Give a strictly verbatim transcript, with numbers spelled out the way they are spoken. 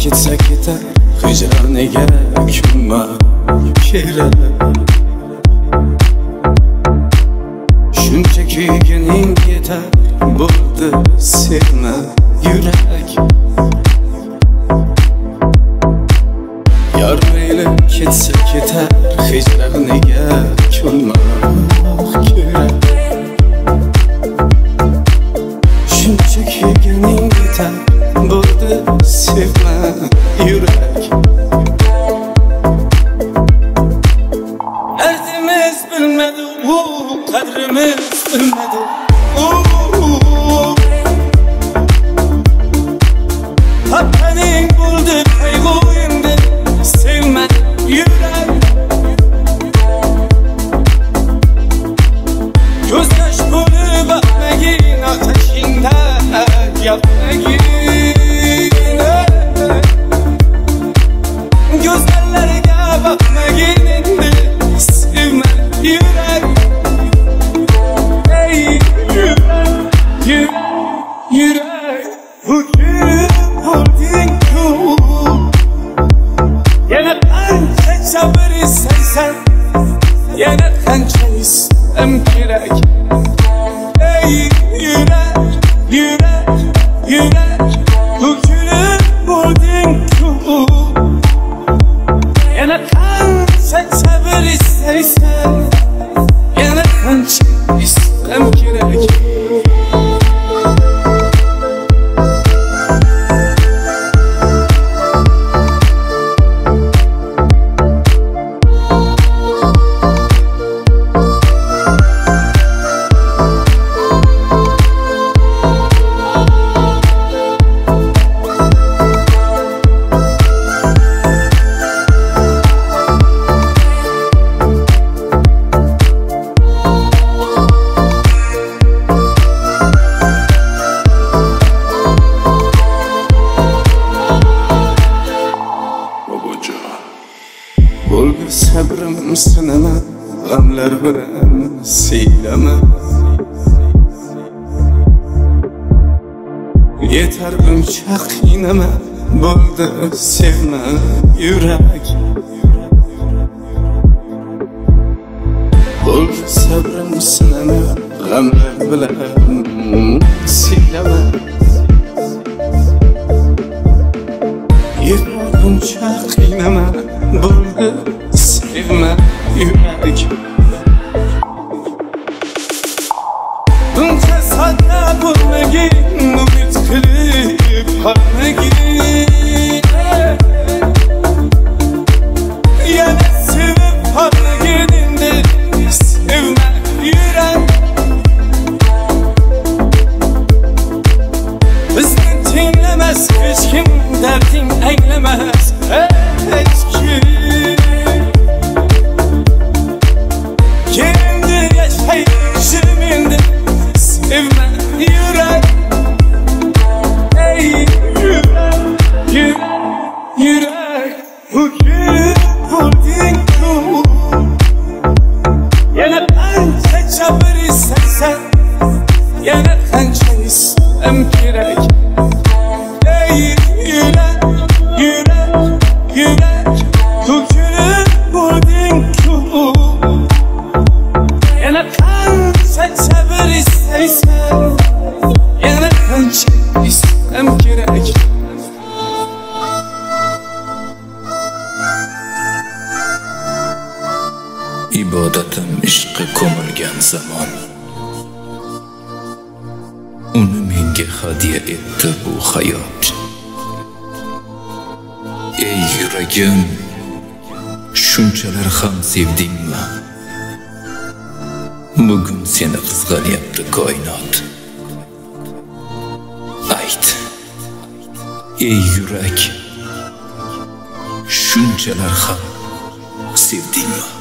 ketsa ketar hijroniga kunma kerak. Shuncha kuyganing yetar bo'ldi sevma yurak. Yar mayli ketsa ketar hijroniga kunma kerak. Shuncha kuyganing yetar bo'ldi sevma yurak. Derdimiz bilmedi, u qadrimiz bilmedi. Hakkaning bo'ldi qayg'u endi sevma yurak. Ko'z yosh bo'lib aqmagin otashingda yoqmagin. Gözlerlerge bakmagin endi sevma yurak. Ey yurak, yurak, yurak. Hüküm oldun ku. Yana qancha sabr istaysan, yana qancha istem kerak. Ey yurak, yurak, yurak. Hüküm oldun ku. Yana qancha sabr istaysan, yana qancha istem kerak. Bo'ldi sabrim sinama, g'amlar bilan siylama. Yetar buncha qiynama, bo'ldi sevma yurak. Bo'ldi sabrim sinama, g'amlar bilan siylama. Yetar buncha qiynama, bo'ldi sevma yurak. Buncha sodda bo'lmagin, umid qilib qolmagin. Yana sevib qolmagin endi sevma yurak. Bizni tinglamas hech kim, darding anglamas hech kim. Kendi yaşayışım endi sevma yurak. Ey yurak, yurak, yurak. Hüküm oldun ku. Yana qancha sabr istaysan, yana qancha istem kerak. Ey yurak, yurak, yurak. Hüküm oldun ku. Yana qancha sabr istaysan, yana qancha istem kerak. İbadetim ishqqa ko'milgan zamon, uni menga hadya etdi bu hayot. Ey yuragim, shunchalar ham sevdingmi? Bugun seni qizg'anyapti koinot. Ayt, ey yurak, shunchalar ham sevdingmi?